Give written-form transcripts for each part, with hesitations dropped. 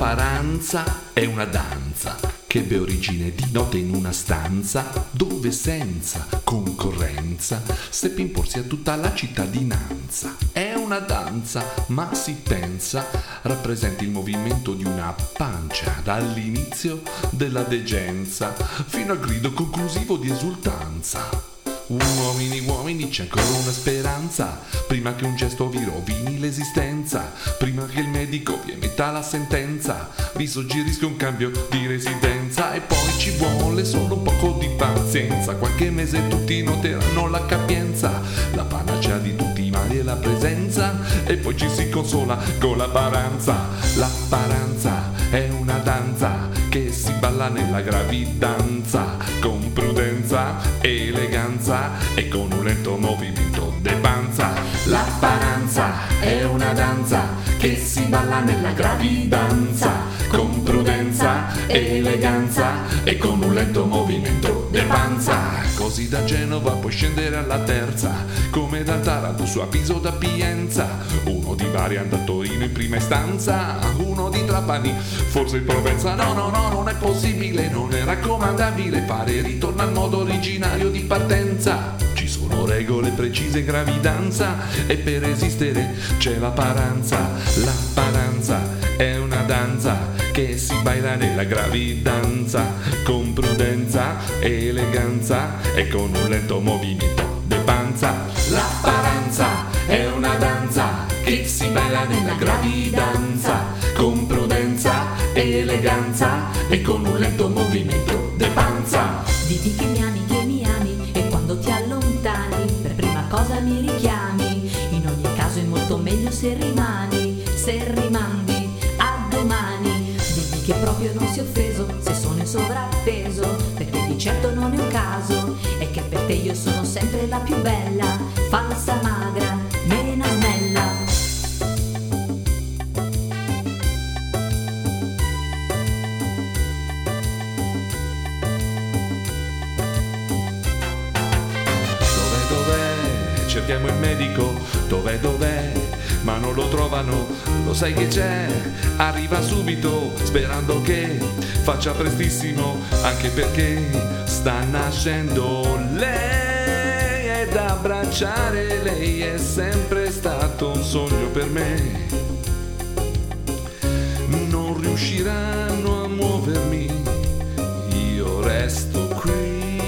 paranza è una danza che ebbe origine di notte in una stanza dove senza concorrenza seppe imporsi a tutta la cittadinanza. È una danza, ma si pensa rappresenti il movimento di una pancia dall'inizio della degenza fino al grido conclusivo di esultanza. Uomini, c'è ancora una speranza, prima che un gesto vi rovini l'esistenza, prima che il medico vi emetta la sentenza, vi suggerisca un cambio di residenza e poi ci vuole solo un poco di pazienza, qualche mese tutti noteranno la capienza, la panacea di tutti i mali è la presenza e poi ci si consola con la paranza. La paranza è una danza che si balla nella gravidanza con prudenza, eleganza e con un lento movimento de panza. La paranza è una danza che si balla nella gravidanza con prudenza, eleganza e con un lento movimento de panza. Così da Genova puoi scendere alla Terza, come da Taranto su Apiso da Pienza, uno di Bari andò a Torino in prima istanza, uno di Trapani forse in Provenza. No, non è possibile, non è raccomandabile fare ritorno al modo originario di partenza. Ci sono regole precise in gravidanza e per esistere c'è la paranza. La paranza è una danza che si baila nella gravidanza con prudenza, eleganza e con un lento movimento de panza. La paranza è una danza che si baila nella gravidanza con prudenza, eleganza e con un lento movimento de panza. Diti che mi ami e quando ti allontani per prima cosa mi richiami. In ogni caso è molto meglio se rimandi a domani. Dimmi che proprio non si è offeso se sono in sovrappeso, perché di certo non è un caso, è che per te io sono sempre la più bella, falsa magra, menamella. Cerchiamo il medico, dov'è, ma non lo trovano, lo sai che c'è, arriva subito, sperando che faccia prestissimo, anche perché sta nascendo lei, è da abbracciare, lei è sempre stato un sogno per me, non riusciranno a muovermi, io resto qui.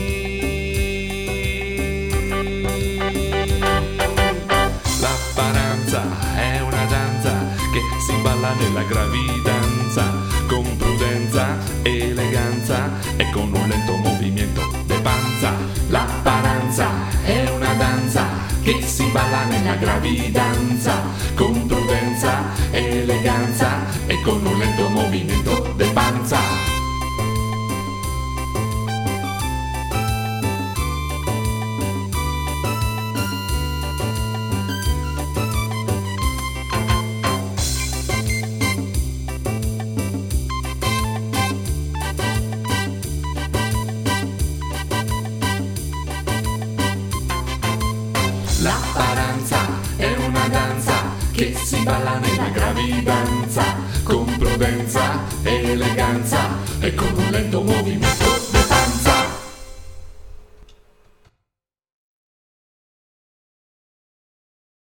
È una danza che si balla nella gravidanza con prudenza, eleganza e con un lento movimento de panza. La paranza è una danza che si balla nella gravidanza con prudenza, eleganza e con un lento movimento de panza. La paranza è una danza che si balla nella gravidanza con prudenza, eleganza e con un lento movimento